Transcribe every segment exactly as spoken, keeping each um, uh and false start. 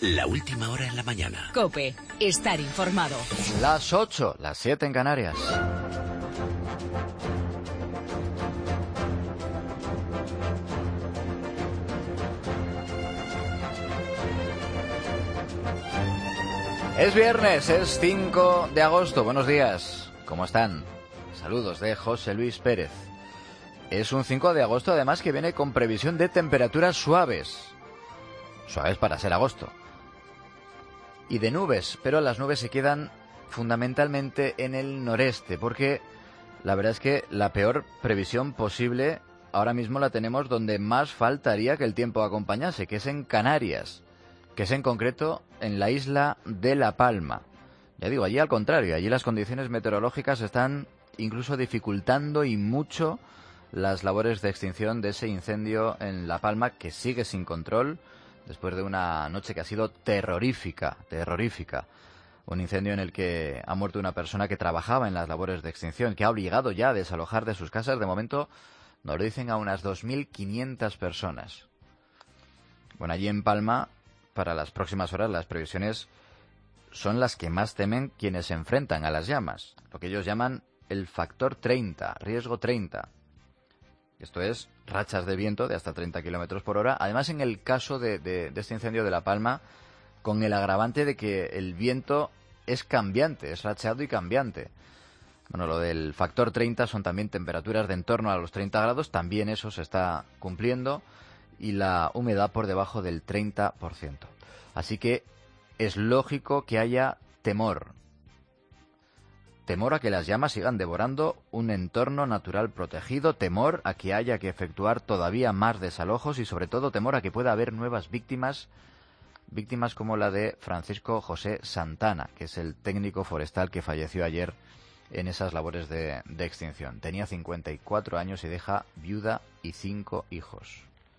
La última hora en la mañana. COPE. Estar informado. Las ocho, las siete en Canarias. Es viernes, es cinco de agosto. Buenos días. ¿Cómo están? Saludos de José Luis Pérez. Es un cinco de agosto además que viene con previsión de temperaturas suaves. Suaves para ser agosto. Y de nubes, pero las nubes se quedan fundamentalmente en el noreste, porque la verdad es que la peor previsión posible ahora mismo la tenemos donde más faltaría que el tiempo acompañase, que es en Canarias, que es en concreto en la isla de La Palma. Ya digo, allí al contrario, allí las condiciones meteorológicas están incluso dificultando y mucho las labores de extinción de ese incendio en La Palma, que sigue sin control después de una noche que ha sido terrorífica, terrorífica. Un incendio en el que ha muerto una persona que trabajaba en las labores de extinción, que ha obligado ya a desalojar de sus casas. De momento nos lo dicen a unas dos mil quinientas personas. Bueno, allí en Palma, para las próximas horas, las previsiones son las que más temen quienes se enfrentan a las llamas. Lo que ellos llaman el factor treinta, riesgo treinta. Esto es rachas de viento de hasta treinta kilómetros por hora. Además, en el caso de, de, de este incendio de La Palma, con el agravante de que el viento es cambiante, es racheado y cambiante. Bueno, lo del factor treinta son también temperaturas de en torno a los treinta grados, también eso se está cumpliendo, y la humedad por debajo del treinta por ciento. Así que es lógico que haya temor. Temor a que las llamas sigan devorando un entorno natural protegido, temor a que haya que efectuar todavía más desalojos y sobre todo temor a que pueda haber nuevas víctimas, víctimas como la de Francisco José Santana, que es el técnico forestal que falleció ayer en esas labores de, de extinción. Tenía cincuenta y cuatro años y deja viuda y cinco hijos.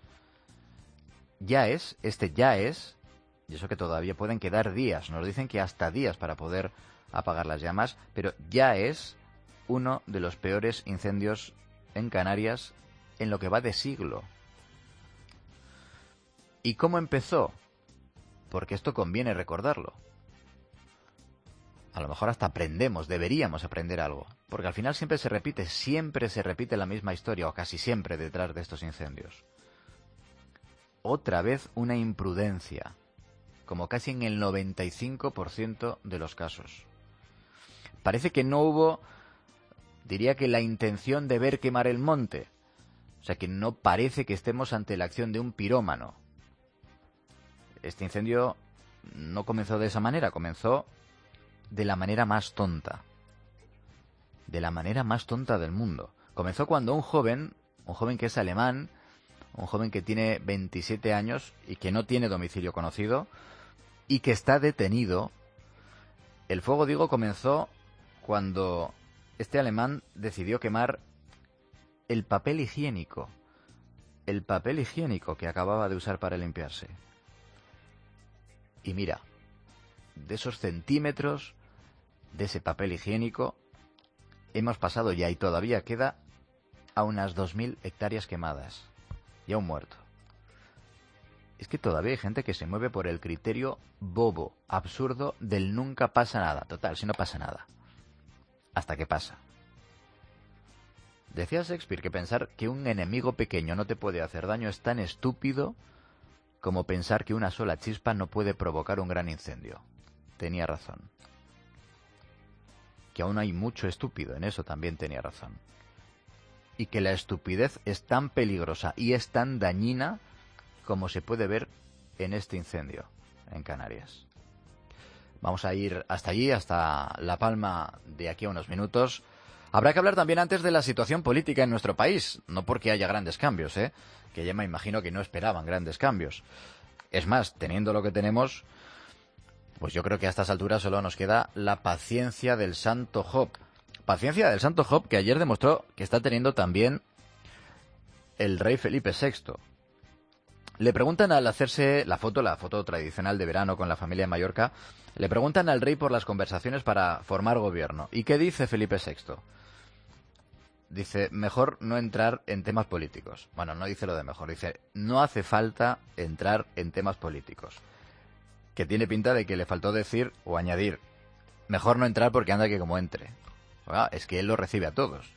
Ya es, este ya es, y eso que todavía pueden quedar días, nos dicen que hasta días para poder apagar las llamas, pero ya es uno de los peores incendios en Canarias en lo que va de siglo. ¿Y cómo empezó? Porque esto conviene recordarlo. A lo mejor hasta aprendemos, deberíamos aprender algo, porque al final siempre se repite, siempre se repite la misma historia, o casi siempre detrás de estos incendios. Otra vez una imprudencia, como casi en el noventa y cinco por ciento de los casos. Parece que no hubo, diría que la intención de ver quemar el monte. O sea que no parece que estemos ante la acción de un pirómano. Este incendio no comenzó de esa manera, comenzó de la manera más tonta. De la manera más tonta del mundo. Comenzó cuando un joven, un joven que es alemán, un joven que tiene veintisiete años y que no tiene domicilio conocido y que está detenido. El fuego, digo, comenzó cuando este alemán decidió quemar el papel higiénico, el papel higiénico que acababa de usar para limpiarse. Y mira, de esos centímetros de ese papel higiénico hemos pasado ya y todavía queda a unas dos mil hectáreas quemadas y a un muerto. Es que todavía hay gente que se mueve por el criterio bobo, absurdo del nunca pasa nada. Total, si no pasa nada. Hasta que pasa. Decía Shakespeare que pensar que un enemigo pequeño no te puede hacer daño es tan estúpido como pensar que una sola chispa no puede provocar un gran incendio. Tenía razón. Que aún hay mucho estúpido, en eso también tenía razón. Y que la estupidez es tan peligrosa y es tan dañina como se puede ver en este incendio en Canarias. Vamos a ir hasta allí, hasta La Palma, de aquí a unos minutos. Habrá que hablar también antes de la situación política en nuestro país, no porque haya grandes cambios, ¿eh? Que ya me imagino que no esperaban grandes cambios. Es más, teniendo lo que tenemos, pues yo creo que a estas alturas solo nos queda la paciencia del Santo Job. Paciencia del Santo Job que ayer demostró que está teniendo también el rey Felipe sexto. Le preguntan al hacerse la foto, la foto tradicional de verano con la familia en Mallorca, le preguntan al rey por las conversaciones para formar gobierno. ¿Y qué dice Felipe sexto? Dice, mejor no entrar en temas políticos. Bueno, no dice lo de mejor, dice, no hace falta entrar en temas políticos. que tiene pinta de que le faltó decir o añadir, mejor no entrar porque anda que como entre. Ah, es que él lo recibe a todos.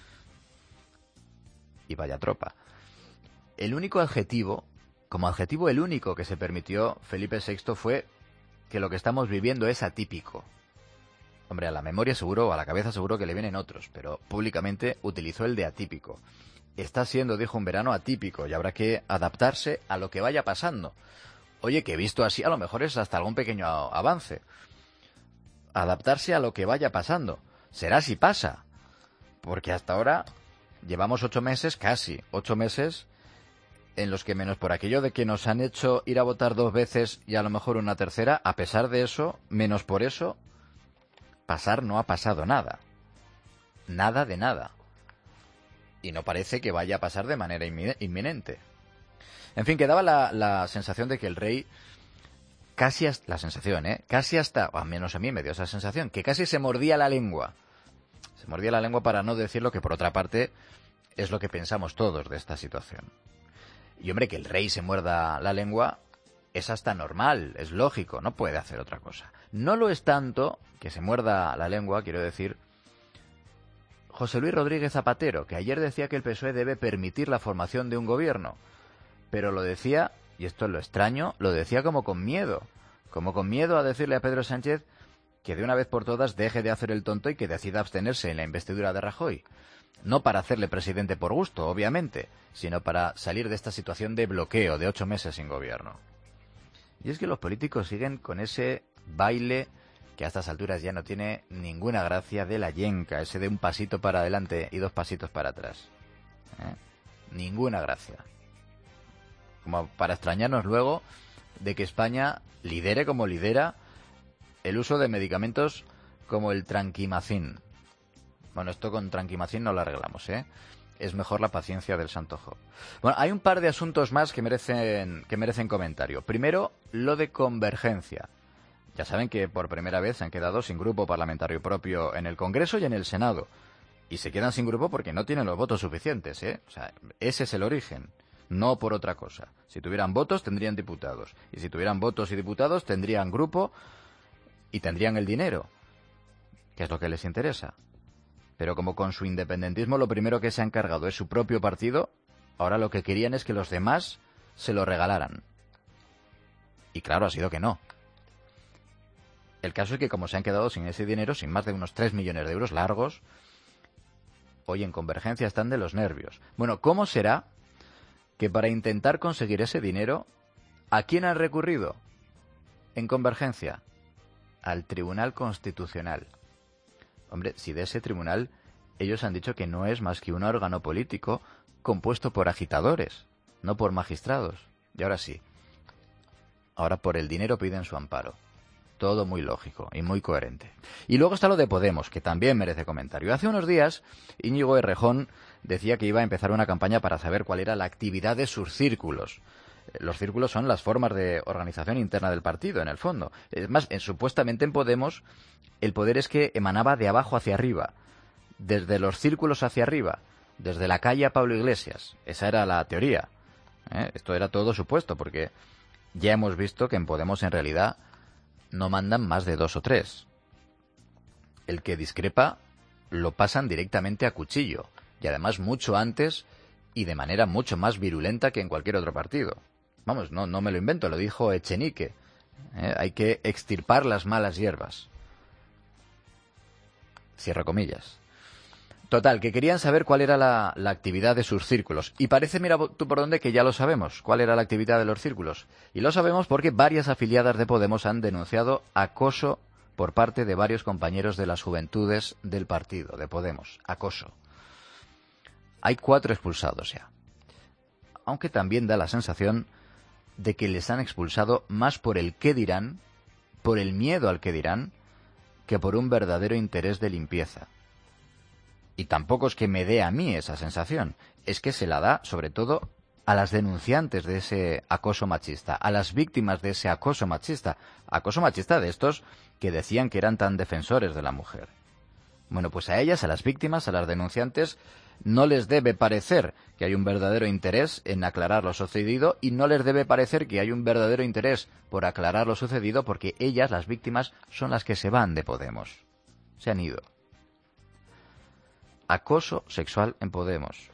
Y vaya tropa. El único adjetivo, como adjetivo el único que se permitió Felipe sexto fue que lo que estamos viviendo es atípico. Hombre, a la memoria seguro, o a la cabeza seguro que le vienen otros, pero públicamente utilizó el de atípico. Está siendo, dijo, un verano atípico y habrá que adaptarse a lo que vaya pasando. Oye, que visto así, a lo mejor es hasta algún pequeño avance. Adaptarse a lo que vaya pasando. Será si pasa. Porque hasta ahora llevamos ocho meses, casi ocho meses, en los que menos por aquello de que nos han hecho ir a votar dos veces y a lo mejor una tercera, a pesar de eso, menos por eso, pasar no ha pasado nada. Nada de nada. Y no parece que vaya a pasar de manera inminente. En fin, quedaba la, la sensación de que el rey casi hasta, la sensación, ¿eh? Casi hasta, o al menos a mí me dio esa sensación, que casi se mordía la lengua. Se mordía la lengua para no decir lo que, por otra parte, es lo que pensamos todos de esta situación. Y hombre, que el rey se muerda la lengua es hasta normal, es lógico, no puede hacer otra cosa. No lo es tanto que se muerda la lengua, quiero decir, José Luis Rodríguez Zapatero, que ayer decía que el P S O E debe permitir la formación de un gobierno, pero lo decía, y esto es lo extraño, lo decía como con miedo, como con miedo a decirle a Pedro Sánchez que de una vez por todas deje de hacer el tonto y que decida abstenerse en la investidura de Rajoy. No para hacerle presidente por gusto, obviamente, sino para salir de esta situación de bloqueo de ocho meses sin gobierno. Y es que los políticos siguen con ese baile que a estas alturas ya no tiene ninguna gracia, de la yenca, ese de un pasito para adelante y dos pasitos para atrás. ¿Eh? Ninguna gracia. Como para extrañarnos luego de que España lidere como lidera el uso de medicamentos como el tranquimacín. Bueno, esto con tranquimacín no lo arreglamos, ¿eh? Es mejor la paciencia del santo Job. Bueno, hay un par de asuntos más que merecen, que merecen comentario. Primero, lo de Convergencia. Ya saben que por primera vez se han quedado sin grupo parlamentario propio en el Congreso y en el Senado. Y se quedan sin grupo porque no tienen los votos suficientes, ¿eh? O sea, ese es el origen, no por otra cosa. Si tuvieran votos, tendrían diputados. Y si tuvieran votos y diputados, tendrían grupo y tendrían el dinero, que es lo que les interesa. Pero como con su independentismo lo primero que se ha encargado es su propio partido, ahora lo que querían es que los demás se lo regalaran. Y claro, ha sido que no. El caso es que como se han quedado sin ese dinero, sin más de unos tres millones de euros largos, hoy en Convergencia están de los nervios. Bueno, ¿cómo será que para intentar conseguir ese dinero, ¿a quién han recurrido en Convergencia? Al Tribunal Constitucional. Hombre, si de ese tribunal ellos han dicho que no es más que un órgano político compuesto por agitadores, no por magistrados. Y ahora sí, ahora por el dinero piden su amparo. Todo muy lógico y muy coherente. Y luego está lo de Podemos, que también merece comentario. Hace unos días, Íñigo Errejón decía que iba a empezar una campaña para saber cuál era la actividad de sus círculos. Los círculos son las formas de organización interna del partido, en el fondo. Es más, en, supuestamente en Podemos, el poder es que emanaba de abajo hacia arriba, desde los círculos hacia arriba, desde la calle a Pablo Iglesias. Esa era la teoría. ¿Eh? Esto era todo supuesto, porque ya hemos visto que en Podemos en realidad no mandan más de dos o tres. El que discrepa lo pasan directamente a cuchillo, y además mucho antes y de manera mucho más virulenta que en cualquier otro partido. Vamos, no, no me lo invento, lo dijo Echenique. ¿Eh? Hay que extirpar las malas hierbas. Cierro comillas. Total, que querían saber cuál era la, la actividad de sus círculos. Y parece, mira tú por dónde, que ya lo sabemos, cuál era la actividad de los círculos. Y lo sabemos porque varias afiliadas de Podemos han denunciado acoso por parte de varios compañeros de las juventudes del partido, de Podemos. Acoso. Hay cuatro expulsados ya. Aunque también da la sensación de que les han expulsado más por el qué dirán, por el miedo al qué dirán, que por un verdadero interés de limpieza. Y tampoco es que me dé a mí esa sensación, es que se la da, sobre todo, a las denunciantes de ese acoso machista, a las víctimas de ese acoso machista, acoso machista de estos que decían que eran tan defensores de la mujer. Bueno, pues a ellas, a las víctimas, a las denunciantes, no les debe parecer que hay un verdadero interés en aclarar lo sucedido y no les debe parecer que hay un verdadero interés por aclarar lo sucedido porque ellas, las víctimas, son las que se van de Podemos. Se han ido. Acoso sexual en Podemos.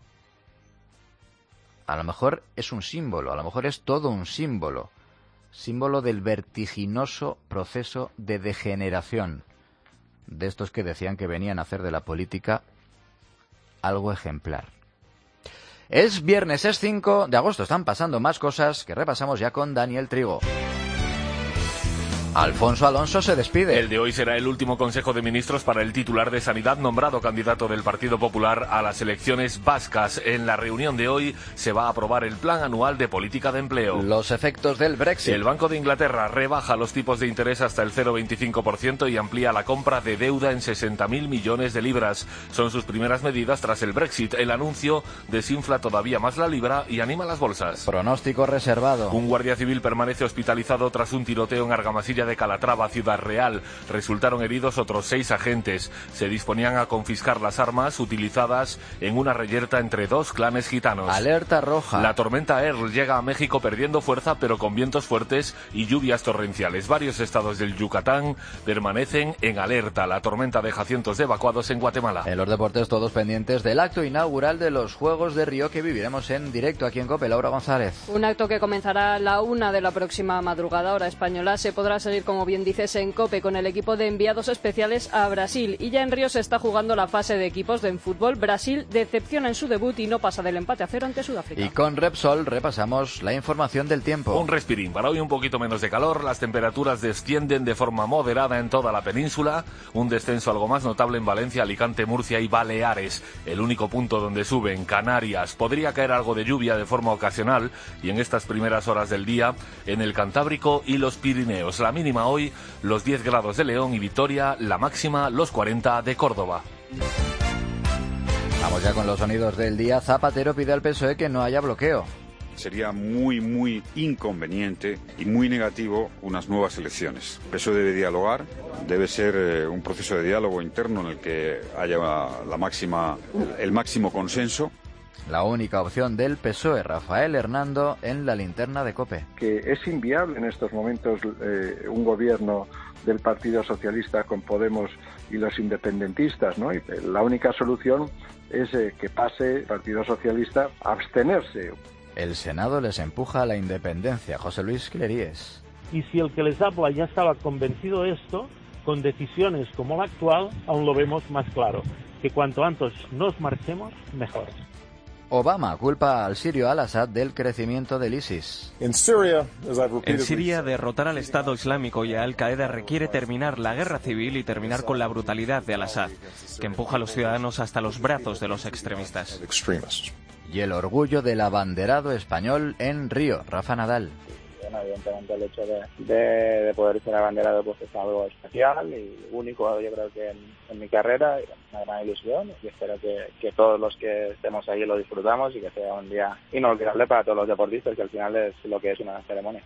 A lo mejor es un símbolo, a lo mejor es todo un símbolo. Símbolo del vertiginoso proceso de degeneración de estos que decían que venían a hacer de la política algo ejemplar. Es viernes, es cinco de agosto, están pasando más cosas que repasamos ya con Daniel Trigo. Alfonso Alonso se despide. El de hoy será el último Consejo de Ministros para el titular de Sanidad nombrado candidato del Partido Popular a las elecciones vascas. En la reunión de hoy se va a aprobar el Plan Anual de Política de Empleo. Los efectos del Brexit. El Banco de Inglaterra rebaja los tipos de interés hasta el cero coma veinticinco por ciento y amplía la compra de deuda en sesenta mil millones de libras. Son sus primeras medidas tras el Brexit. El anuncio desinfla todavía más la libra y anima las bolsas. Pronóstico reservado. Un guardia civil permanece hospitalizado tras un tiroteo en Argamasilla de Calatrava, Ciudad Real. Resultaron heridos otros seis agentes. Se disponían a confiscar las armas utilizadas en una reyerta entre dos clanes gitanos. Alerta roja. La tormenta Earl llega a México perdiendo fuerza pero con vientos fuertes y lluvias torrenciales. Varios estados del Yucatán permanecen en alerta. La tormenta deja cientos de evacuados en Guatemala. En los deportes todos pendientes del acto inaugural de los Juegos de Río que viviremos en directo aquí en COPE. Laura González. Un acto que comenzará a la una de la próxima madrugada, hora española. Se podrá seguir, como bien dices, en COPE con el equipo de enviados especiales a Brasil. Y ya en Río se está jugando la fase de equipos de en fútbol. Brasil decepciona en su debut y no pasa del empate a cero ante Sudáfrica. Y con Repsol repasamos la información del tiempo. Un respirín. Para hoy un poquito menos de calor. Las temperaturas descienden de forma moderada en toda la península. Un descenso algo más notable en Valencia, Alicante, Murcia y Baleares. El único punto donde suben, Canarias. Podría caer algo de lluvia de forma ocasional y en estas primeras horas del día en el Cantábrico y los Pirineos. La mínima hoy, los diez grados de León y Vitoria, la máxima, los cuarenta de Córdoba. Vamos ya con los sonidos del día. Zapatero pide al P S O E que no haya bloqueo. Sería muy, muy inconveniente y muy negativo unas nuevas elecciones. El P S O E debe dialogar, debe ser eh, un proceso de diálogo interno en el que haya la máxima, el máximo consenso. La única opción del P S O E, Rafael Hernando, en la linterna de COPE. Que es inviable en estos momentos eh, un gobierno del Partido Socialista con Podemos y los independentistas, ¿no? Y la única solución es eh, que pase el Partido Socialista a abstenerse. El Senado les empuja a la independencia. José Luis Cleries. Y si el que les habla ya estaba convencido de esto, con decisiones como la actual, aún lo vemos más claro, que cuanto antes nos marchemos, mejor. Obama culpa al sirio al-Assad del crecimiento del ISIS. En Siria, derrotar al Estado Islámico y a Al-Qaeda requiere terminar la guerra civil y terminar con la brutalidad de al-Assad, que empuja a los ciudadanos hasta los brazos de los extremistas. Y el orgullo del abanderado español en Río, Rafa Nadal. Bueno, evidentemente el hecho de, de, de poder ser abanderado pues es algo especial y único, yo creo que en, en mi carrera, una gran ilusión, y espero que, que todos los que estemos ahí lo disfrutamos y que sea un día inolvidable para todos los deportistas, que al final es lo que es una ceremonia.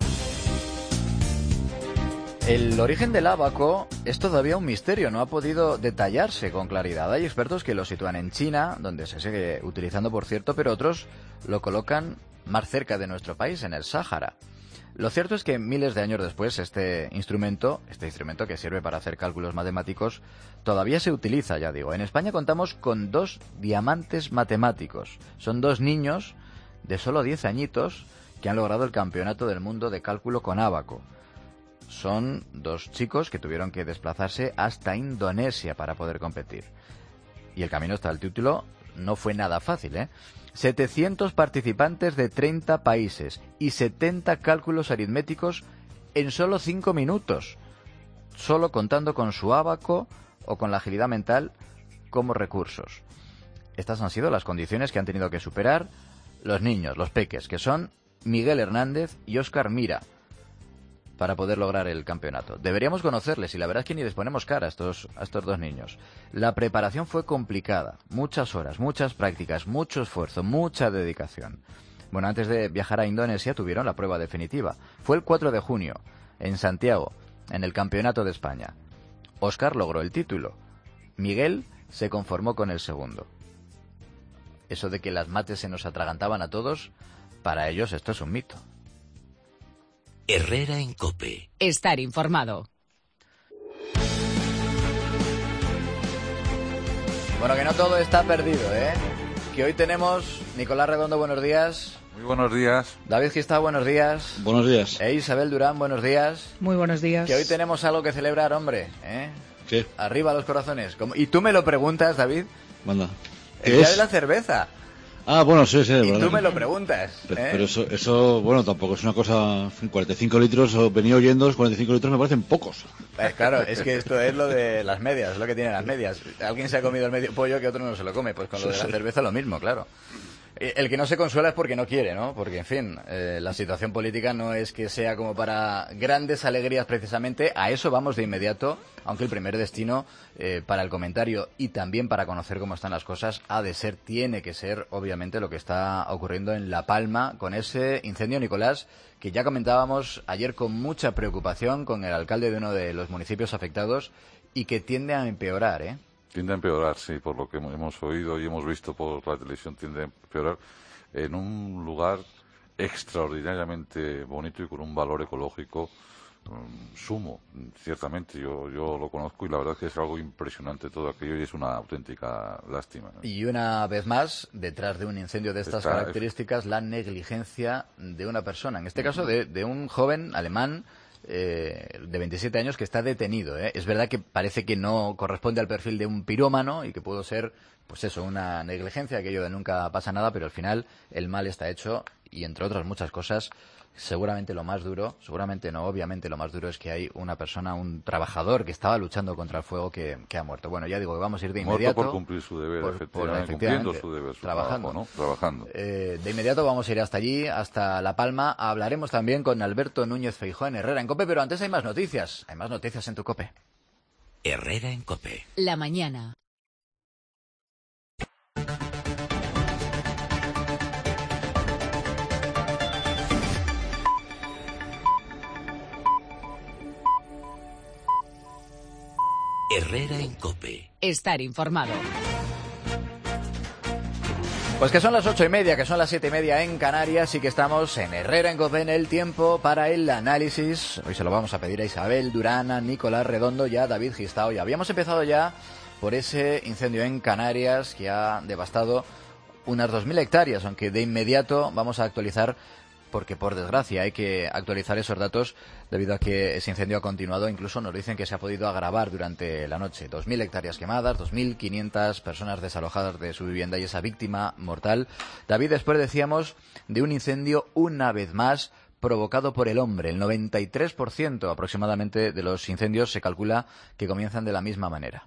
El origen del ábaco es todavía un misterio, no ha podido detallarse con claridad. Hay expertos que lo sitúan en China, donde se sigue utilizando, por cierto, pero otros lo colocan más cerca de nuestro país, en el Sáhara. Lo cierto es que miles de años después este instrumento, este instrumento que sirve para hacer cálculos matemáticos, todavía se utiliza, ya digo. En España contamos con dos diamantes matemáticos. Son dos niños de solo diez añitos que han logrado el campeonato del mundo de cálculo con ábaco. Son dos chicos que tuvieron que desplazarse hasta Indonesia para poder competir. Y el camino hasta el título no fue nada fácil, ¿eh? setecientos participantes de treinta países y setenta cálculos aritméticos en solo cinco minutos, solo contando con su ábaco o con la agilidad mental como recursos. Estas han sido las condiciones que han tenido que superar los niños, los peques, que son Miguel Hernández y Óscar Mira, para poder lograr el campeonato. Deberíamos conocerles y la verdad es que ni les ponemos cara a estos, a estos dos niños. La preparación fue complicada, muchas horas, muchas prácticas, mucho esfuerzo, mucha dedicación. Bueno, antes de viajar a Indonesia tuvieron la prueba definitiva. Fue el cuatro de junio, en Santiago, en el Campeonato de España. Óscar logró el título. Miguel se conformó con el segundo. Eso de que las mates se nos atragantaban a todos, para ellos esto es un mito. Herrera en COPE. Estar informado. Bueno, que no todo está perdido, ¿eh? Que hoy tenemos Nicolás Redondo, buenos días. Muy buenos días. David Gistao, buenos días. Buenos días. E Isabel Durán, buenos días. Muy buenos días. Que hoy tenemos algo que celebrar, hombre, ¿eh? ¿Qué? Arriba los corazones. ¿Cómo? Y tú me lo preguntas, David. Manda. El día de la cerveza. Ah, bueno, sí, sí. Y bueno. tú me lo preguntas. Pero, ¿eh? pero eso, eso, bueno, tampoco es una cosa... cuarenta y cinco litros, o venía oyendo, los cuarenta y cinco litros me parecen pocos. Eh, claro, es que esto es lo de las medias, es lo que tienen las medias. Alguien se ha comido el medio pollo que otro no se lo come. Pues con lo de la cerveza lo mismo, claro. El que no se consuela es porque no quiere, ¿no? Porque, en fin, eh, la situación política no es que sea como para grandes alegrías precisamente. A eso vamos de inmediato, aunque el primer destino eh, para el comentario y también para conocer cómo están las cosas ha de ser, tiene que ser, obviamente, lo que está ocurriendo en La Palma con ese incendio, Nicolás, que ya comentábamos ayer con mucha preocupación con el alcalde de uno de los municipios afectados y que tiende a empeorar, ¿eh? Tiende a empeorar, sí, por lo que hemos oído y hemos visto por la televisión, tiende a empeorar en un lugar extraordinariamente bonito y con un valor ecológico um, sumo, ciertamente. Yo, yo lo conozco y la verdad es que es algo impresionante todo aquello y es una auténtica lástima, ¿no? Y una vez más, detrás de un incendio de estas Está, características, la negligencia de una persona, en este caso de, de un joven alemán, Eh, de veintisiete años que está detenido, ¿eh? Es verdad que parece que no corresponde al perfil de un pirómano y que pudo ser, pues eso, una negligencia, aquello de nunca pasa nada, pero al final el mal está hecho y entre otras muchas cosas, seguramente lo más duro, seguramente no, obviamente lo más duro es que hay una persona, un trabajador que estaba luchando contra el fuego que, que ha muerto. Bueno, ya digo que vamos a ir de inmediato. Muerto por cumplir su deber, por, efectivamente, por, efectivamente cumpliendo su deber, su trabajando. trabajo, ¿no? Trabajando. Eh, de inmediato vamos a ir hasta allí, hasta La Palma. Hablaremos también con Alberto Núñez Feijóo en Herrera en COPE, pero antes hay más noticias. Hay más noticias en tu COPE. Herrera en COPE. La mañana. Herrera en COPE. Estar informado. Pues que son las ocho y media, que son las siete y media en Canarias y que estamos en Herrera en COPE en el tiempo para el análisis. Hoy se lo vamos a pedir a Isabel Durán, a Nicolás Redondo y a David Gistao. Ya habíamos empezado ya por ese incendio en Canarias que ha devastado unas dos mil hectáreas, aunque de inmediato vamos a actualizar, porque por desgracia hay que actualizar esos datos debido a que ese incendio ha continuado. Incluso nos dicen que se ha podido agravar durante la noche. dos mil hectáreas quemadas, dos mil quinientas personas desalojadas de su vivienda y esa víctima mortal. David, después decíamos de un incendio una vez más provocado por el hombre. El noventa y tres por ciento aproximadamente de los incendios se calcula que comienzan de la misma manera.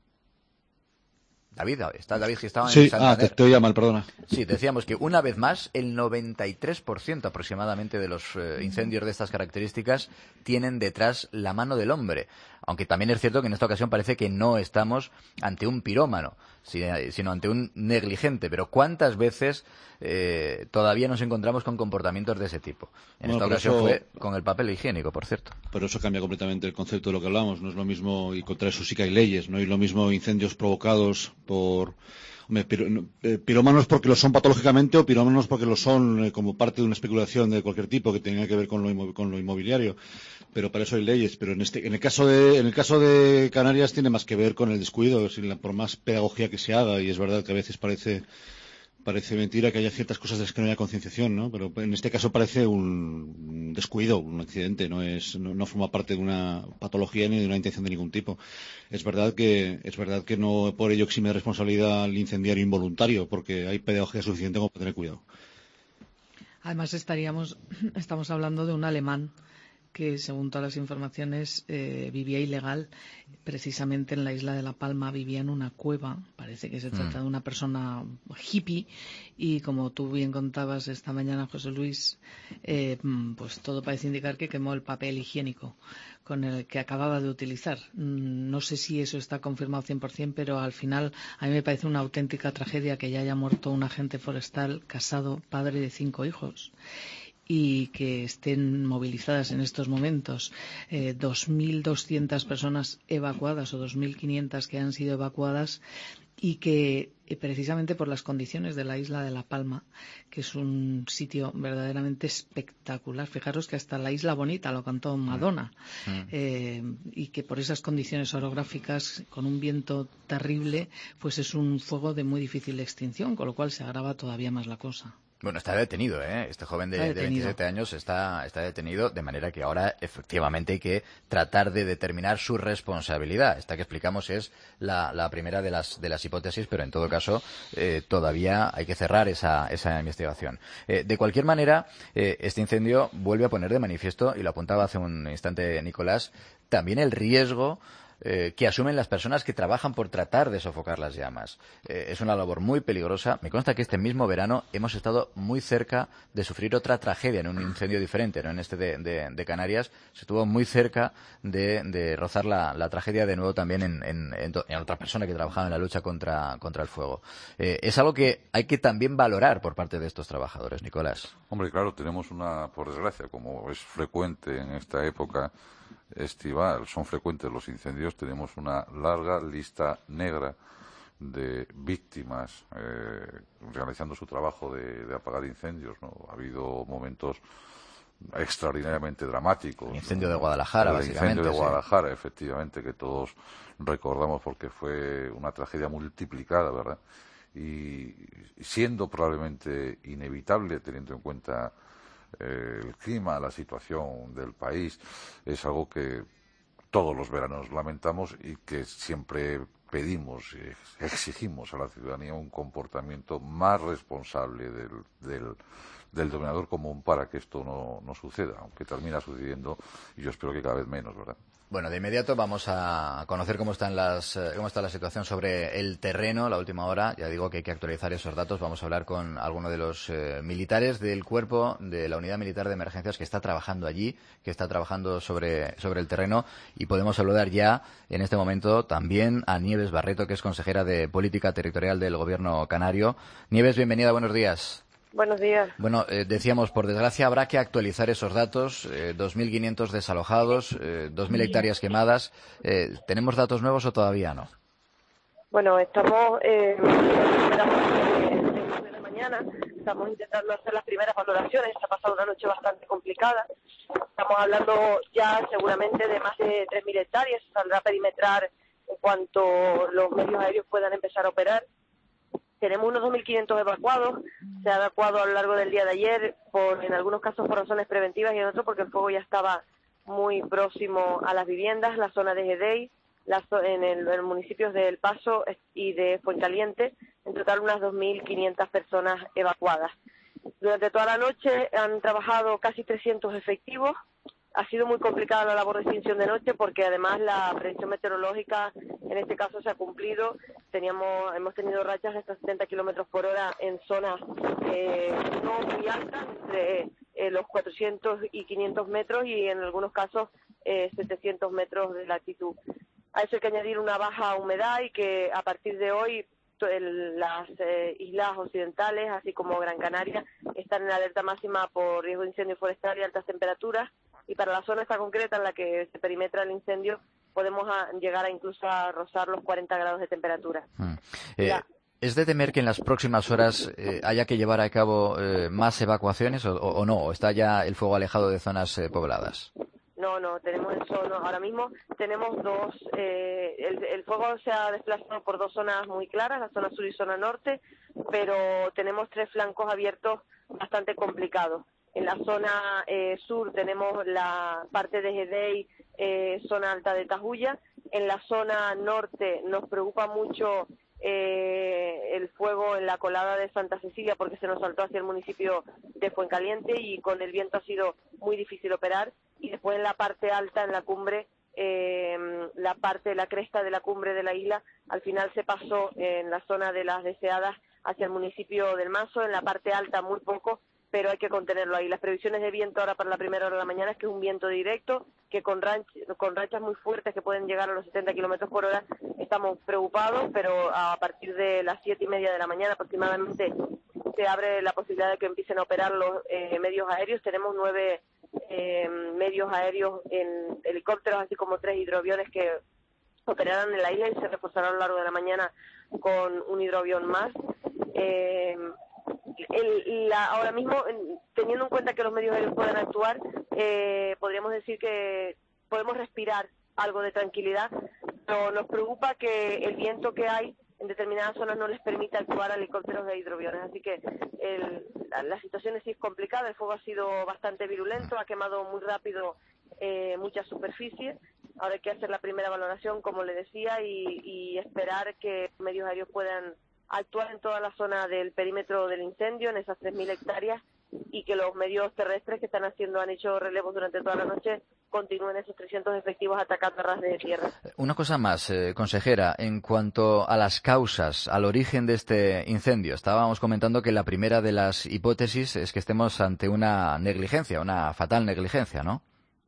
David, está David Gistao en Sí, Santander. ah, te, te oía mal, perdona. Sí, decíamos que una vez más el noventa y tres por ciento aproximadamente de los eh, incendios de estas características tienen detrás la mano del hombre. Aunque también es cierto que en esta ocasión parece que no estamos ante un pirómano, sino ante un negligente. Pero ¿cuántas veces eh, todavía nos encontramos con comportamientos de ese tipo? En Bueno, esta pero ocasión eso, fue con el papel higiénico, por cierto. Pero eso cambia completamente el concepto de lo que hablamos. No es lo mismo, y contra eso sí que hay leyes, no es lo mismo incendios provocados por... Hombre, pir, eh, pirómanos porque lo son patológicamente o pirómanos porque lo son eh, como parte de una especulación de cualquier tipo que tenga que ver con lo, inmo, con lo inmobiliario. Pero para eso hay leyes. Pero en este, en el caso de, en el caso de Canarias tiene más que ver con el descuido, sin la, por más pedagogía que se haga, y es verdad que a veces parece parece mentira que haya ciertas cosas de las que no haya concienciación, ¿no? Pero en este caso parece un descuido, un accidente, no es, no, no forma parte de una patología ni de una intención de ningún tipo. Es verdad que, es verdad que no por ello exime de responsabilidad al incendiario involuntario, porque hay pedagogía suficiente como para tener cuidado. Además estaríamos, estamos hablando de un alemán que, según todas las informaciones, eh, vivía ilegal. Precisamente en la isla de La Palma vivía en una cueva. Parece que se trata mm. de una persona hippie. Y como tú bien contabas esta mañana, José Luis, eh, pues todo parece indicar que quemó el papel higiénico con el que acababa de utilizar. No sé si eso está confirmado cien por ciento, pero al final a mí me parece una auténtica tragedia que ya haya muerto un agente forestal casado, padre de cinco hijos. y que estén movilizadas en estos momentos eh, dos mil doscientas personas evacuadas o dos mil quinientas que han sido evacuadas y que eh, precisamente por las condiciones de la isla de La Palma, que es un sitio verdaderamente espectacular. Fijaros que hasta la Isla Bonita lo cantó Madonna, mm. eh, y que por esas condiciones orográficas, con un viento terrible, pues es un fuego de muy difícil extinción, con lo cual se agrava todavía más la cosa. Bueno, está detenido, ¿eh? Este joven de, de veintisiete años está, está detenido, de manera que ahora efectivamente hay que tratar de determinar su responsabilidad. Esta que explicamos es la, la primera de las, de las hipótesis, pero en todo caso eh, todavía hay que cerrar esa, esa investigación. Eh, de cualquier manera, eh, este incendio vuelve a poner de manifiesto, y lo apuntaba hace un instante Nicolás, también el riesgo Eh, que asumen las personas que trabajan por tratar de sofocar las llamas. Eh, es una labor muy peligrosa. Me consta que este mismo verano hemos estado muy cerca de sufrir otra tragedia en un incendio diferente, no en este de, de, de Canarias. Se estuvo muy cerca de, de rozar la, la tragedia de nuevo también en, en, en, en otra persona que trabajaba en la lucha contra, contra el fuego. Eh, es algo que hay que también valorar por parte de estos trabajadores, Nicolás. Hombre, claro, tenemos una, por desgracia, como es frecuente en esta época estival, son frecuentes los incendios, tenemos una larga lista negra de víctimas eh, realizando su trabajo de, de apagar incendios, ¿no? Ha habido momentos extraordinariamente dramáticos. El incendio de Guadalajara, el básicamente. El incendio de sí. Guadalajara, efectivamente, que todos recordamos porque fue una tragedia multiplicada, ¿verdad? Y siendo probablemente inevitable, teniendo en cuenta el clima, la situación del país, es algo que todos los veranos lamentamos y que siempre pedimos y exigimos a la ciudadanía un comportamiento más responsable del, del, del denominador común para que esto no, no suceda, aunque termina sucediendo y yo espero que cada vez menos, ¿verdad? Bueno, de inmediato vamos a conocer cómo están las, cómo está la situación sobre el terreno, la última hora. Ya digo que hay que actualizar esos datos. Vamos a hablar con alguno de los eh, militares del cuerpo de la Unidad Militar de Emergencias que está trabajando allí, que está trabajando sobre, sobre el terreno. Y podemos saludar ya, en este momento, también a Nieves Barreto, que es consejera de Política Territorial del Gobierno canario. Nieves, bienvenida, buenos días. Buenos días. Bueno, eh, decíamos, por desgracia, habrá que actualizar esos datos. Eh, dos mil quinientos desalojados, eh, dos mil hectáreas quemadas. Eh, ¿Tenemos datos nuevos o todavía no? Bueno, estamos eh, de la mañana, estamos intentando hacer las primeras valoraciones. Se ha pasado una noche bastante complicada. Estamos hablando ya seguramente de más de tres mil hectáreas. Se saldrá a perimetrar en cuanto los medios aéreos puedan empezar a operar. Tenemos unos dos mil quinientos evacuados, se ha evacuado a lo largo del día de ayer, por, en algunos casos por razones preventivas y en otros porque el fuego ya estaba muy próximo a las viviendas, la zona de Gedei, la, en, el, en los municipios de El Paso y de Fuencaliente, en total unas dos mil quinientas personas evacuadas. Durante toda la noche han trabajado casi trescientos efectivos. Ha sido muy complicada la labor de extinción de noche porque además la predicción meteorológica en este caso se ha cumplido. Teníamos, hemos tenido rachas de hasta setenta kilómetros por hora en zonas eh, no muy altas, entre eh, los cuatrocientos y quinientos metros y en algunos casos eh, setecientos metros de latitud. A eso hay que añadir una baja humedad y que a partir de hoy el, las eh, islas occidentales, así como Gran Canaria, están en alerta máxima por riesgo de incendio forestal y altas temperaturas. Y para la zona esta concreta en la que se perimetra el incendio podemos a, llegar a incluso a rozar los cuarenta grados de temperatura. Mm. Eh, ¿Es de temer que en las próximas horas eh, haya que llevar a cabo eh, más evacuaciones o, o no? ¿O está ya el fuego alejado de zonas eh, pobladas? No, no, tenemos eso. No. Ahora mismo tenemos dos. Eh, el, el fuego se ha desplazado por dos zonas muy claras, la zona sur y zona norte, pero tenemos tres flancos abiertos bastante complicados. En la zona eh, sur tenemos la parte de Gedei, eh, zona alta de Tajuya. En la zona norte nos preocupa mucho eh, el fuego en la colada de Santa Cecilia porque se nos saltó hacia el municipio de Fuencaliente y con el viento ha sido muy difícil operar. Y después en la parte alta, en la cumbre, eh, la parte, la cresta de la cumbre de la isla, al final se pasó en la zona de las Deseadas hacia el municipio del Mazo, en la parte alta muy poco, pero hay que contenerlo ahí. Las previsiones de viento ahora para la primera hora de la mañana es que es un viento directo, que con, ranch, con rachas muy fuertes que pueden llegar a los setenta kilómetros por hora, estamos preocupados, pero a partir de las siete y media de la mañana aproximadamente se abre la posibilidad de que empiecen a operar los eh, medios aéreos. Tenemos nueve eh, medios aéreos en helicópteros, así como tres hidroaviones que operarán en la isla y se reforzarán a lo largo de la mañana con un hidroavión más. Eh, el, la, ahora mismo, teniendo en cuenta que los medios aéreos pueden actuar, eh, podríamos decir que podemos respirar algo de tranquilidad, pero nos preocupa que el viento que hay en determinadas zonas no les permite actuar a helicópteros de hidroaviones. Así que el, la, la situación sí es complicada, el fuego ha sido bastante virulento, ha quemado muy rápido eh, mucha superficie. Ahora hay que hacer la primera valoración, como le decía, y, y esperar que medios aéreos puedan actuar en toda la zona del perímetro del incendio, en esas tres mil hectáreas, y que los medios terrestres que están haciendo, han hecho relevos durante toda la noche, continúen esos trescientos efectivos atacando a ras de tierra. Una cosa más, eh, consejera, en cuanto a las causas, al origen de este incendio. Estábamos comentando que la primera de las hipótesis es que estemos ante una negligencia, una fatal negligencia, ¿no?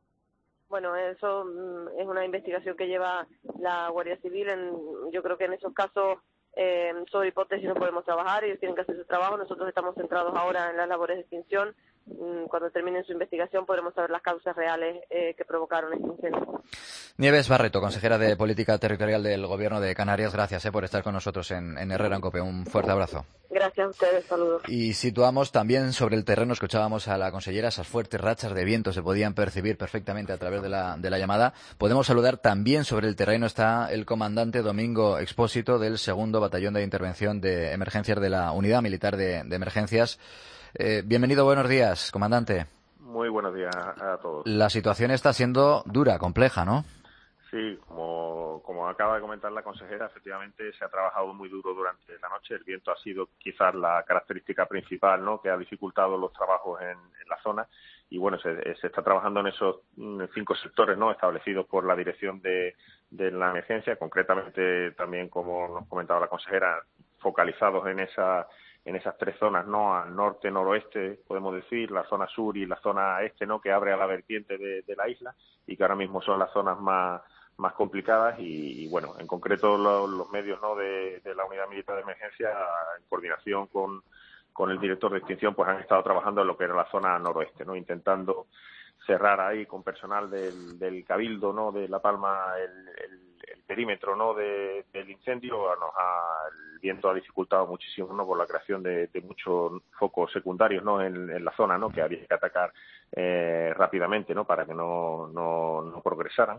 Bueno, eso mm, es una investigación que lleva la Guardia Civil. En, yo creo que en esos casos, eh, sobre hipótesis no podemos trabajar, ellos tienen que hacer su trabajo. Nosotros estamos centrados ahora en las labores de extinción. Cuando terminen su investigación podremos saber las causas reales eh, que provocaron este incendio. Nieves Barreto, consejera de Política Territorial del Gobierno de Canarias, gracias eh, por estar con nosotros en, en Herrera en COPE. Un fuerte abrazo. Gracias a ustedes, saludos. Y situamos también sobre el terreno, escuchábamos a la consellera, esas fuertes rachas de viento se podían percibir perfectamente a través de la, de la llamada. Podemos saludar también sobre el terreno, está el comandante Domingo Expósito del segundo Batallón de Intervención de Emergencias de la Unidad Militar de, de Emergencias. Eh, bienvenido, buenos días, comandante. Muy buenos días a todos. La situación está siendo dura, compleja, ¿no? Sí, como, como acaba de comentar la consejera, efectivamente se ha trabajado muy duro durante la noche. El viento ha sido quizás la característica principal, ¿no?, que ha dificultado los trabajos en, en la zona. Y bueno, se, se está trabajando en esos cinco sectores, ¿no?, establecidos por la dirección de, de la emergencia, concretamente también, como nos comentaba la consejera, focalizados en esa en esas tres zonas, ¿no?, al norte, noroeste, podemos decir, la zona sur y la zona este, ¿no?, que abre a la vertiente de, de la isla y que ahora mismo son las zonas más más complicadas y, y bueno, en concreto lo, los medios, ¿no?, de, de la Unidad Militar de Emergencia, en coordinación con, con el director de extinción, pues han estado trabajando en lo que era la zona noroeste, ¿no?, intentando cerrar ahí con personal del, del Cabildo, ¿no?, de La Palma, el, el, el perímetro, ¿no?, de, del incendio. Nos ha, el viento ha dificultado muchísimo, ¿no?, por la creación de, de muchos focos secundarios, ¿no?, en, en la zona, ¿no?, que había que atacar eh, rápidamente, ¿no?, para que no, no, no progresaran.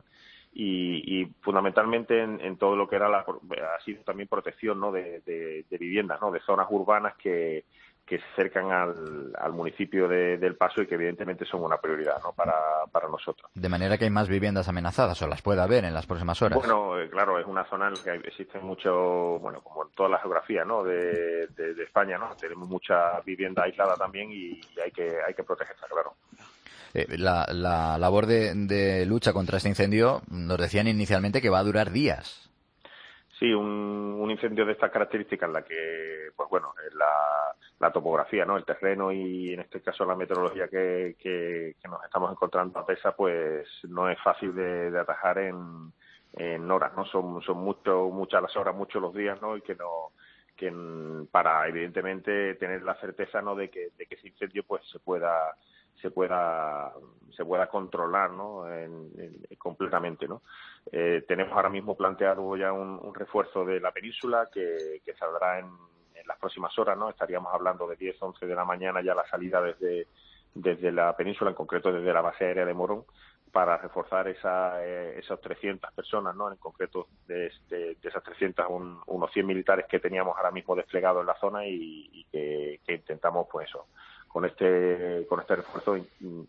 Y, y fundamentalmente en, en todo lo que era la, ha sido también protección, ¿no?, de, de, de viviendas, ¿no?, de zonas urbanas que, que se acercan al, al municipio de, del Paso y que evidentemente son una prioridad, ¿no?, para, para nosotros. De manera que hay más viviendas amenazadas, o las puede haber en las próximas horas. Bueno, eh, claro, es una zona en la que existen mucho, bueno, como en toda la geografía, ¿no?, de, de, de España, ¿no?, tenemos mucha vivienda aislada también y, y hay que hay que protegerla, claro. Eh, la, la labor de, de lucha contra este incendio, nos decían inicialmente que va a durar días. Sí, un, un incendio de estas características en la que, pues bueno, la, la topografía, ¿no?, el terreno y en este caso la meteorología que, que, que nos estamos encontrando a pesa, pues no es fácil de, de atajar en, en horas, ¿no? Son, son mucho, muchas las horas, muchos los días, ¿no?, y que no que para evidentemente tener la certeza, ¿no?, de que, de que ese incendio pues se pueda se pueda se pueda controlar, ¿no?, en, en, completamente, ¿no? Eh, tenemos ahora mismo planteado ya un, un refuerzo de la península que, que saldrá en, en las próximas horas, ¿no? Estaríamos hablando de diez, once de la mañana ya la salida desde desde la península, en concreto desde la base aérea de Morón, para reforzar esa, eh, esas trescientas personas, ¿no?, en concreto de, de, de esas trescientas, un, unos cien militares que teníamos ahora mismo desplegados en la zona y, y que, que intentamos, pues eso, con este con este refuerzo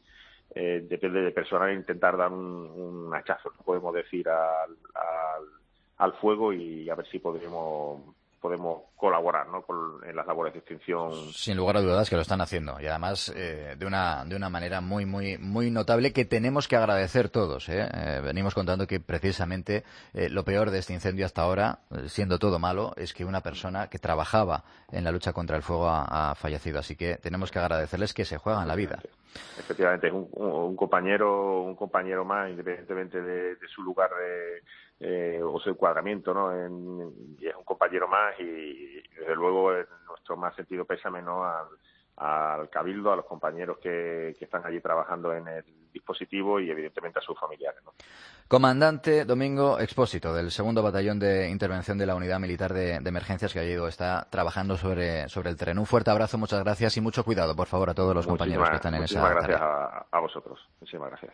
eh, depende de personal intentar dar un, un hachazo, podemos decir, al, al, al fuego y a ver si podremos podemos colaborar, ¿no?, con, en las labores de extinción. Sin lugar a dudas que lo están haciendo y además eh, de una de una manera muy muy muy notable que tenemos que agradecer todos, ¿eh? Eh, venimos contando que precisamente eh, lo peor de este incendio hasta ahora, eh, siendo todo malo, es que una persona que trabajaba en la lucha contra el fuego ha, ha fallecido, así que tenemos que agradecerles que se juegan la vida. Efectivamente, es un, un compañero un compañero más, independientemente de, de su lugar de Eh, o su encuadramiento, ¿no? En, y es un compañero más y, y desde luego en nuestro nuestro más sentido pésame, ¿no?, al, al Cabildo, a los compañeros que, que están allí trabajando en el dispositivo y evidentemente a sus familiares, ¿no? Comandante Domingo Expósito, del segundo Batallón de Intervención de la Unidad Militar de, de Emergencias, que allí está trabajando sobre, sobre el terreno. Un fuerte abrazo, muchas gracias y mucho cuidado, por favor, a todos los Muchísimas, compañeros que están en esa muchísimas gracias tarea. a, a vosotros. Muchísimas gracias.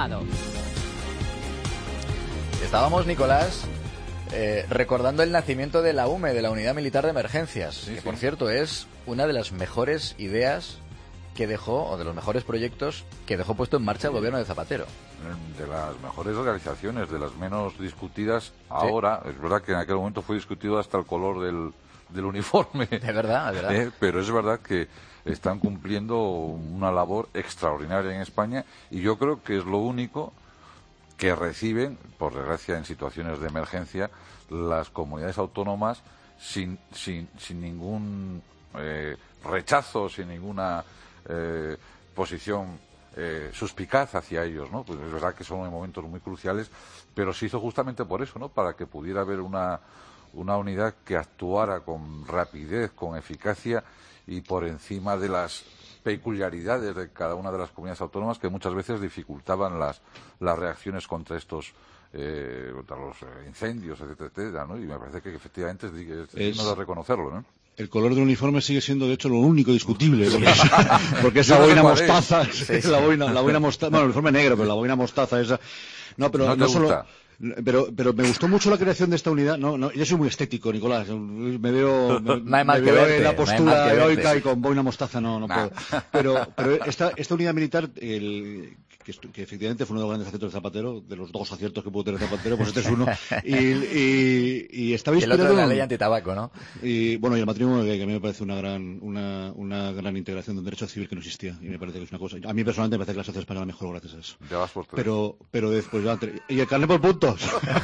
Estábamos, Nicolás, eh, recordando el nacimiento de la U M E, de la Unidad Militar de Emergencias, sí, que, sí. por cierto, es una de las mejores ideas que dejó, o de los mejores proyectos que dejó puesto en marcha el gobierno de Zapatero. De las mejores organizaciones, de las menos discutidas ahora. Sí. Es verdad que en aquel momento fue discutido hasta el color del, del uniforme. Es verdad, es verdad. Eh, pero es verdad que están cumpliendo una labor extraordinaria en España y yo creo que es lo único que reciben, por desgracia, en situaciones de emergencia, las comunidades autónomas sin, sin, sin ningún eh, rechazo, sin ninguna eh, posición eh, suspicaz hacia ellos, ¿no? Pues es verdad que son momentos muy cruciales, pero se hizo justamente por eso, ¿no? Para que pudiera haber una, una unidad que actuara con rapidez, con eficacia y por encima de las peculiaridades de cada una de las comunidades autónomas que muchas veces dificultaban las, las reacciones contra estos eh, contra los incendios, etcétera, etcétera, ¿no? Y me parece que efectivamente es, es digno de reconocerlo, ¿no? El color del uniforme sigue siendo, de hecho, lo único discutible, porque es, porque es la boina mostaza, es, es la boina, la boina mostaza, bueno, el uniforme negro, pero la boina mostaza esa, no, pero no, no solo. Gusta. Pero, pero me gustó mucho la creación de esta unidad. No, no, yo soy muy estético, Nicolás. Me veo, me, no hay me veo verte, en la postura no heroica y con boina mostaza no, no nah. puedo. Pero, pero esta, esta unidad militar, el, que, que efectivamente fue uno de los grandes aciertos de Zapatero, de los dos aciertos que pudo tener Zapatero, pues este es uno. Y, y, y estaba inspirado. Y el otro de la ley antitabaco, ¿no? Y bueno, y el matrimonio, que a mí me parece una gran, una, una gran integración de un derecho civil que no existía. Y me parece que es una cosa. A mí personalmente me parece que la sociedad española mejoró gracias a eso. Ya vas por tres. Pero, pero después ya. Y el carnet por puntos.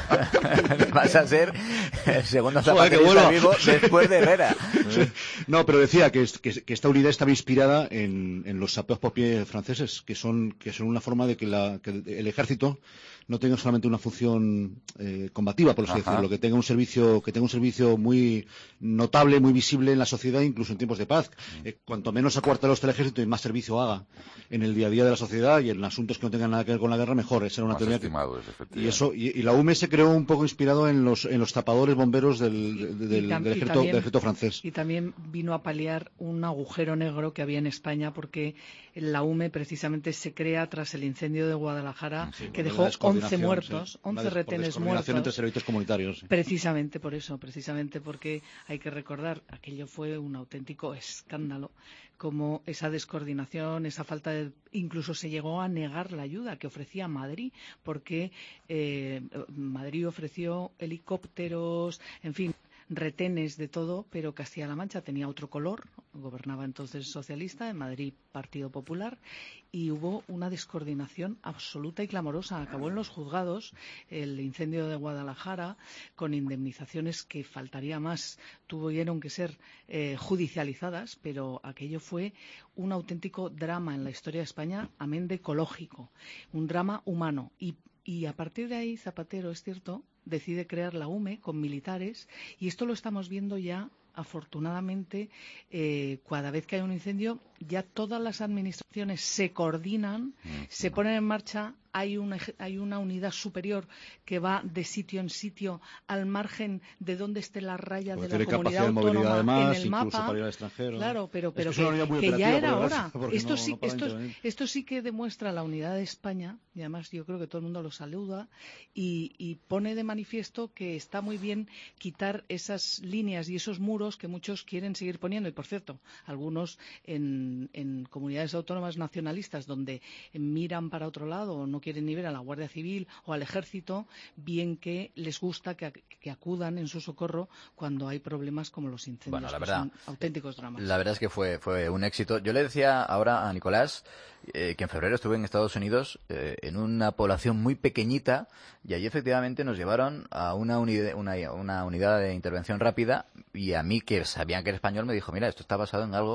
Vas a ser el segundo zapaterista vivo después de Herrera. Sí. No, pero decía que, que, que esta unidad estaba inspirada en, en los sapeurs-pompiers franceses, que son, que son una forma de que, la, que el ejército no tenga solamente una función eh, combativa, por así Ajá. decirlo, que tenga un servicio, que tenga un servicio muy notable, muy visible en la sociedad, incluso en tiempos de paz. Mm. Eh, cuanto menos acuartelados esté el ejército y más servicio haga en el día a día de la sociedad y en asuntos que no tengan nada que ver con la guerra, mejor. Esa era una más teoría estimado, que, y eso y, y la U M E se creó un poco inspirado en los en los tapadores bomberos del, del, del, del, ejército, también, del ejército francés. Y también vino a paliar un agujero negro que había en España, porque la U M E precisamente se crea tras el incendio de Guadalajara, sí, que dejó once muertos. Sí. once retenes muertos. Entre servicios comunitarios. Sí. Precisamente por eso, precisamente porque hay que recordar, aquello fue un auténtico escándalo, como esa descoordinación, esa falta de... Incluso se llegó a negar la ayuda que ofrecía Madrid, porque eh, Madrid ofreció helicópteros, en fin, retenes de todo, pero Castilla-La Mancha tenía otro color, gobernaba entonces socialista, en Madrid Partido Popular, y hubo una descoordinación absoluta y clamorosa. Acabó en los juzgados el incendio de Guadalajara con indemnizaciones que faltaría más, tuvieron que ser eh, judicializadas, pero aquello fue un auténtico drama en la historia de España, amén de ecológico, un drama humano. Y Y a partir de ahí, Zapatero, es cierto, decide crear la U M E con militares, y esto lo estamos viendo ya, afortunadamente, eh, cada vez que hay un incendio, ya todas las administraciones se coordinan, mm-hmm. se ponen en marcha, hay una, hay una unidad superior que va de sitio en sitio al margen de donde esté la raya Puede de la comunidad autónoma además, en el mapa. Para ir al extranjero. Claro, pero, pero es que, que, que ya era hora. Esto, no, sí, no esto, esto sí que demuestra la unidad de España, y además yo creo que todo el mundo lo saluda, y, y pone de manifiesto que está muy bien quitar esas líneas y esos muros que muchos quieren seguir poniendo. Y, por cierto, algunos en, en comunidades autónomas nacionalistas donde miran para otro lado o no quieren ni ver a la Guardia Civil o al Ejército, bien que les gusta que, que acudan en su socorro cuando hay problemas como los incendios, bueno, la verdad, que son auténticos dramas. La verdad es que fue, fue un éxito. Yo le decía ahora a Nicolás eh, que en febrero estuve en Estados Unidos eh, en una población muy pequeñita, y allí efectivamente nos llevaron a una, unidad, una, una unidad de intervención rápida, y a mí, que sabían que era español, me dijo, mira, esto está basado en algo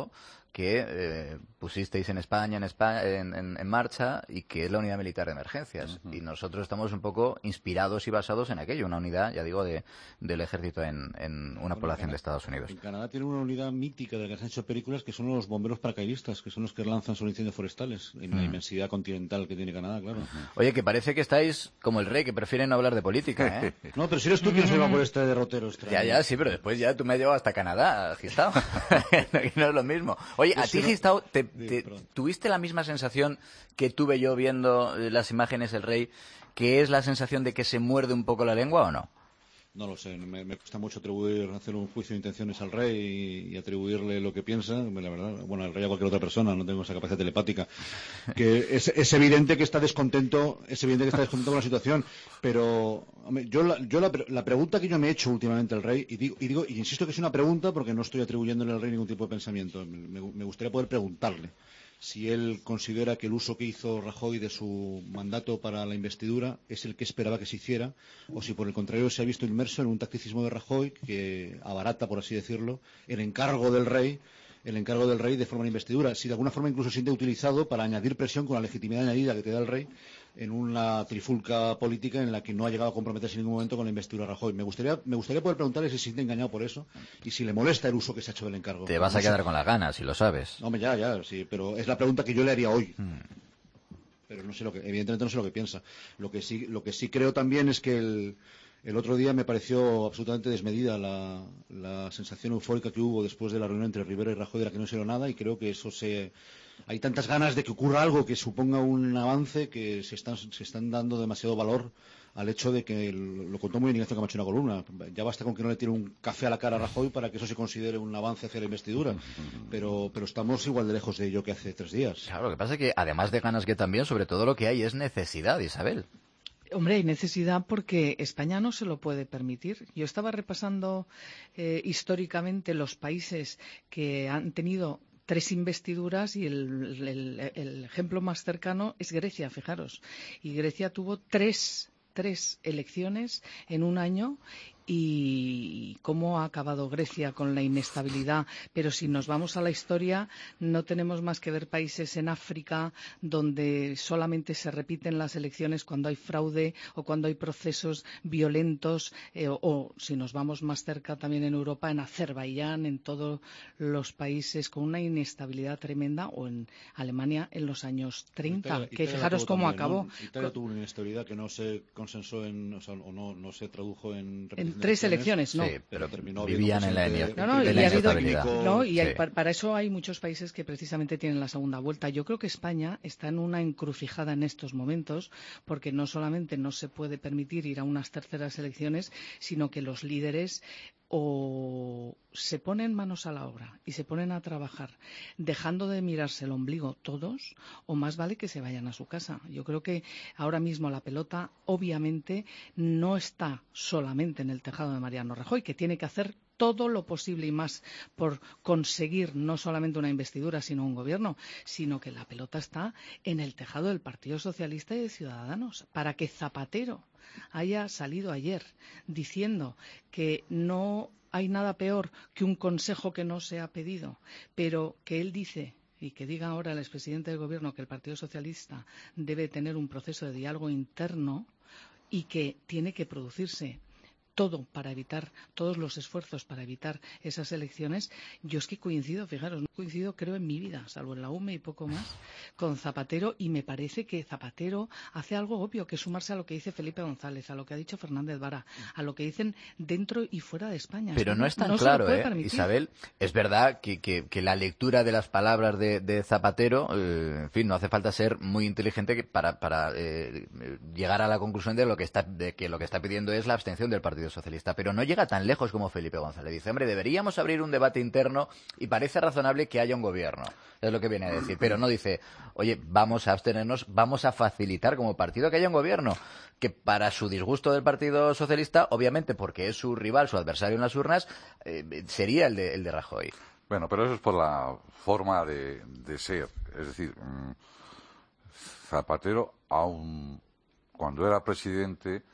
que eh, pusisteis en España, en, España en, en, en marcha, y que es la unidad militar de emergencias. Uh-huh. Y nosotros estamos un poco inspirados y basados en aquello, una unidad, ya digo, de, del ejército en, en una bueno, población Canadá, de Estados Unidos. En Canadá tiene una unidad mítica de la que se han hecho películas, que son los bomberos paracaidistas, que son los que lanzan sobre incendios forestales, en uh-huh. la inmensidad continental que tiene Canadá, claro. Uh-huh. Oye, que parece que estáis como el rey, que prefiere no hablar de política, ¿eh? No, pero si eres tú quien se va por este derrotero extraño. Ya, ya, sí, pero después ya tú me has llevado hasta Canadá, Gistao. No es lo mismo. Oye, a ti, Gistao, te, te, ¿tuviste la misma sensación que tuve yo viendo las imágenes del rey, que es la sensación de que se muerde un poco la lengua o no? No lo sé, me, me cuesta mucho atribuir, hacer un juicio de intenciones al rey y, y atribuirle lo que piensa, la verdad, bueno, al rey a cualquier otra persona, no tengo esa capacidad telepática. Que es, es evidente que está descontento, es evidente que está descontento con la situación, pero hombre, yo, la, yo la, la pregunta que yo me he hecho últimamente al rey, y digo, y digo, y insisto que es una pregunta porque no estoy atribuyéndole al rey ningún tipo de pensamiento, me, me gustaría poder preguntarle si él considera que el uso que hizo Rajoy de su mandato para la investidura es el que esperaba que se hiciera, o si por el contrario se ha visto inmerso en un tacticismo de Rajoy que abarata, por así decirlo, el encargo del rey, el encargo del rey de forma de investidura, si de alguna forma incluso se siente utilizado para añadir presión con la legitimidad añadida que te da el rey en una trifulca política en la que no ha llegado a comprometerse en ningún momento con la investidura de Rajoy. Me gustaría, me gustaría poder preguntarle si se siente engañado por eso y si le molesta el uso que se ha hecho del encargo. Te vas a quedar con las ganas, si lo sabes. No, hombre, ya, ya, sí, pero es la pregunta que yo le haría hoy. Hmm. Pero no sé lo que, evidentemente no sé lo que piensa. Lo que sí, lo que sí creo también es que el, el otro día me pareció absolutamente desmedida la, la sensación eufórica que hubo después de la reunión entre Rivera y Rajoy de la que no se dio nada, y creo que eso se... Hay tantas ganas de que ocurra algo que suponga un avance que se están, se están dando demasiado valor al hecho de que, lo contó muy bien Ignacio Camacho en una columna, ya basta con que no le tire un café a la cara a Rajoy para que eso se considere un avance hacia la investidura, pero, pero estamos igual de lejos de ello que hace tres días. Claro, lo que pasa es que además de ganas que también, sobre todo lo que hay es necesidad, Isabel. Hombre, hay necesidad porque España no se lo puede permitir. Yo estaba repasando eh, históricamente los países que han tenido tres investiduras y el, el, el ejemplo más cercano es Grecia, fijaros. Y Grecia tuvo tres, tres elecciones en un año. Y cómo ha acabado Grecia con la inestabilidad. Pero si nos vamos a la historia, no tenemos más que ver países en África donde solamente se repiten las elecciones cuando hay fraude o cuando hay procesos violentos, eh, o, o si nos vamos más cerca también en Europa, en Azerbaiyán, en todos los países con una inestabilidad tremenda, o en Alemania en los años treinta, Italia, que Italia fijaros cómo también, acabó. ¿no? Italia tuvo una inestabilidad que no se consensó en, o sea, o no, no se tradujo en... en tres elecciones, no. Sí, pero terminó vivían en la, de, no, no, de la inestabilidad. No, y sí. hay, para, para eso hay muchos países que precisamente tienen la segunda vuelta. Yo creo que España está en una encrucijada en estos momentos, porque no solamente no se puede permitir ir a unas terceras elecciones, sino que los líderes o se ponen manos a la obra y se ponen a trabajar dejando de mirarse el ombligo todos, o más vale que se vayan a su casa. Yo creo que ahora mismo la pelota obviamente no está solamente en el tejado de Mariano Rajoy, que tiene que hacer todo lo posible y más por conseguir no solamente una investidura, sino un gobierno, sino que la pelota está en el tejado del Partido Socialista y de Ciudadanos, para que Zapatero haya salido ayer diciendo que no hay nada peor que un consejo que no se ha pedido, pero que él dice, y que diga ahora el expresidente del Gobierno, que el Partido Socialista debe tener un proceso de diálogo interno y que tiene que producirse todo para evitar, todos los esfuerzos para evitar esas elecciones. Yo es que coincido, fijaros, no coincido creo en mi vida, salvo en la U M E y poco más, con Zapatero, y me parece que Zapatero hace algo obvio, que es sumarse a lo que dice Felipe González, a lo que ha dicho Fernández Vara, a lo que dicen dentro y fuera de España. Pero Esto no es tan no claro, se lo puede ¿eh, permitir. Isabel? Es verdad que, que, que la lectura de las palabras de, de Zapatero, eh, en fin, no hace falta ser muy inteligente para, para eh, llegar a la conclusión de, lo que está, de que lo que está pidiendo es la abstención del Partido Socialista, pero no llega tan lejos como Felipe González. Dice, hombre, deberíamos abrir un debate interno y parece razonable que haya un gobierno. Es lo que viene a decir. Pero no dice, oye, vamos a abstenernos, vamos a facilitar como partido que haya un gobierno. Que para su disgusto del Partido Socialista, obviamente porque es su rival, su adversario en las urnas, eh, sería el de, el de Rajoy. Bueno, pero eso es por la forma de, de ser. Es decir, Zapatero, aun cuando era presidente,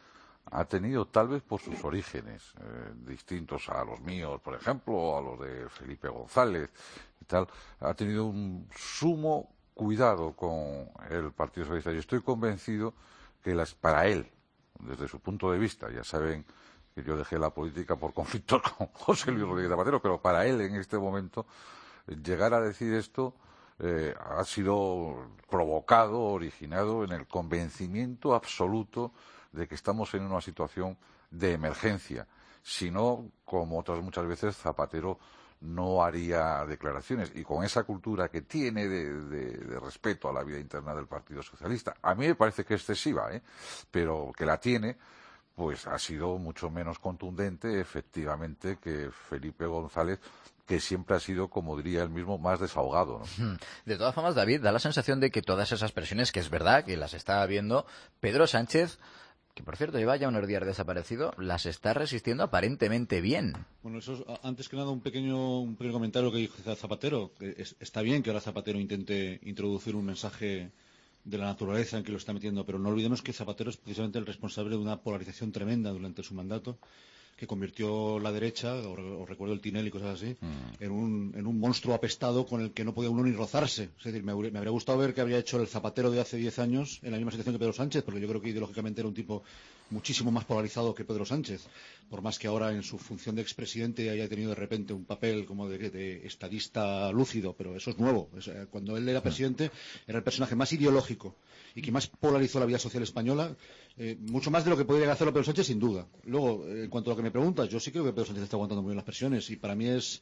ha tenido, tal vez por sus orígenes, eh, distintos a los míos, por ejemplo, o a los de Felipe González y tal, ha tenido un sumo cuidado con el Partido Socialista. Yo estoy convencido que las, para él, desde su punto de vista, ya saben que yo dejé la política por conflictos con José Luis Rodríguez Zapatero, pero para él en este momento llegar a decir esto eh, ha sido provocado, originado en el convencimiento absoluto de que estamos en una situación de emergencia. Si no, como otras muchas veces, Zapatero no haría declaraciones. Y con esa cultura que tiene de, de, de respeto a la vida interna del Partido Socialista, a mí me parece que es excesiva, ¿eh? Pero que la tiene, pues ha sido mucho menos contundente, efectivamente, que Felipe González, que siempre ha sido, como diría él mismo, más desahogado, ¿no? De todas formas, David, da la sensación de que todas esas presiones, que es verdad que las está viendo, Pedro Sánchez, que por cierto lleva ya unos días desaparecido, las está resistiendo aparentemente bien. Bueno, eso es, antes que nada, un pequeño, un pequeño comentario que dijo Zapatero. Que es, está bien que ahora Zapatero intente introducir un mensaje de la naturaleza en que lo está metiendo, pero no olvidemos que Zapatero es precisamente el responsable de una polarización tremenda durante su mandato, que convirtió la derecha, os recuerdo el Tinel y cosas así, mm. en, un, en un monstruo apestado con el que no podía uno ni rozarse. Es decir, me, me habría gustado ver qué habría hecho el Zapatero de hace diez años en la misma situación que Pedro Sánchez, porque yo creo que ideológicamente era un tipo muchísimo más polarizado que Pedro Sánchez, por más que ahora en su función de expresidente haya tenido de repente un papel como de, de estadista lúcido, pero eso es nuevo. Es, cuando él era presidente era el personaje más ideológico y que más polarizó la vida social española, eh, mucho más de lo que podría hacerlo Pedro Sánchez, sin duda. Luego, eh, en cuanto a lo que me preguntas, yo sí creo que Pedro Sánchez está aguantando muy bien las presiones y para mí es...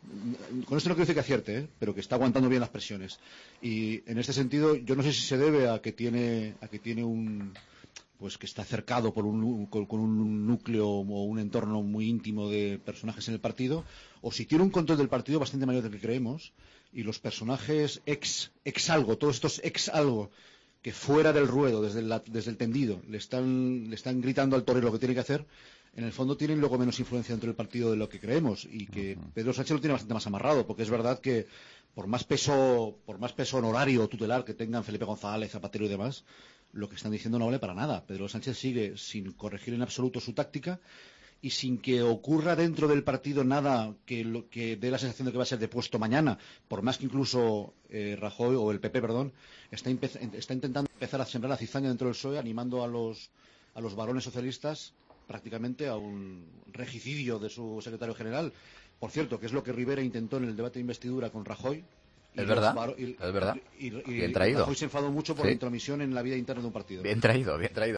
Con esto no quiero decir que acierte, ¿eh? Pero que está aguantando bien las presiones. Y en este sentido, yo no sé si se debe a que tiene, a que tiene un... pues que está cercado por un, con, con un núcleo o un entorno muy íntimo de personajes en el partido, o si tiene un control del partido bastante mayor del que creemos, y los personajes ex, ex algo, todos estos ex algo, que fuera del ruedo, desde el, desde el tendido, le están, le están gritando al torero lo que tiene que hacer, en el fondo tienen luego menos influencia dentro del partido de lo que creemos, y que Pedro Sánchez lo tiene bastante más amarrado, porque es verdad que por más peso, por más peso honorario o tutelar que tengan Felipe González, Zapatero y demás, lo que están diciendo no vale para nada. Pedro Sánchez sigue sin corregir en absoluto su táctica y sin que ocurra dentro del partido nada que, lo, que dé la sensación de que va a ser depuesto mañana, por más que incluso eh, Rajoy o el P P, perdón, está, está intentando empezar a sembrar la cizaña dentro del P S O E, animando a los, a los varones socialistas prácticamente a un regicidio de su secretario general. Por cierto, que es lo que Rivera intentó en el debate de investidura con Rajoy. Es verdad, y, es verdad. Y, y, bien traído. Rajoy se enfadó mucho por sí. la intromisión en la vida interna de un partido. Bien traído, bien traído.